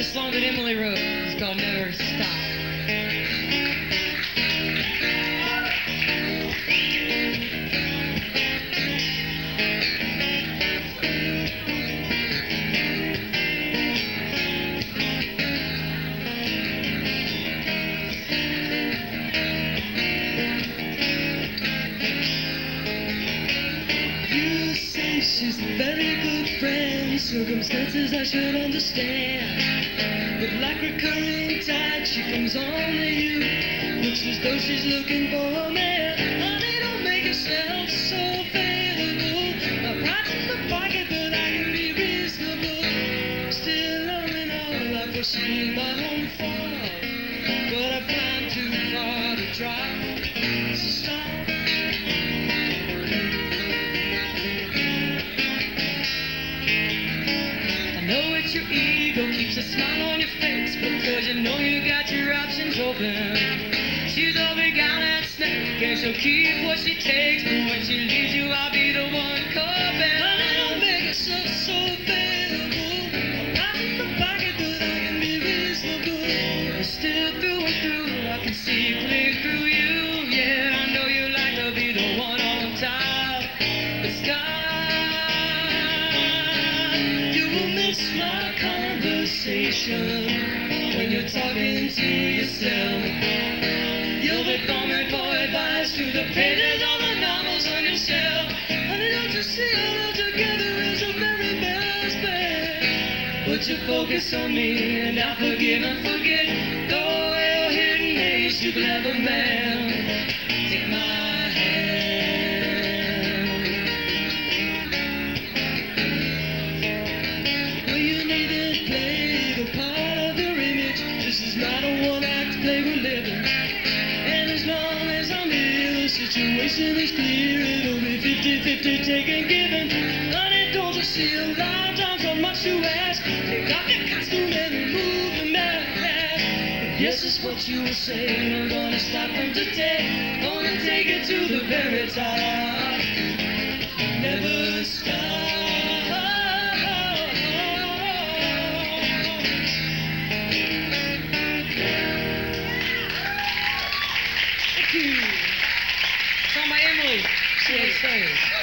song that Emily wrote. It's called Never Stop. You say she's a very good friend, circumstances I should understand. But like recurring tide, she comes on to you. Looks as though she's looking for a man. Honey, don't make yourself so available. My pride's in the pocket, but I can be reasonable. Still learning all life, was she my own fault? But I've climbed too far to drop. So stop. I know it's your ego keeps a smile on your face, because you know you got your options open. She's a big island snake, and she'll keep what she takes, but when she leaves you, I'll be the one coping. Honey, don't make yourself so available. I'm not in the pocket, but I can be reasonable. Still through and through, I can see clear through you. Yeah, I know you like to be the one on top. But stop. You will miss my conversation when you're talking to yourself. You'll be thumbing for advice through the pages of the novels on your shelf. Honey, don't you see all together is a very best bet? Put your focus on me, and I'll forgive and forget. Throw away your hidden age, you clever man. Take my situation is clear, it'll be 50-50 taken given. Honey, don't you see a lifetime so much to ask? Take off your costume and remove the mask. Yes, it's what you were saying. I'm gonna stop from today. Gonna take it to the very top. Never stop. Thank you. Song by Emily. See you next time.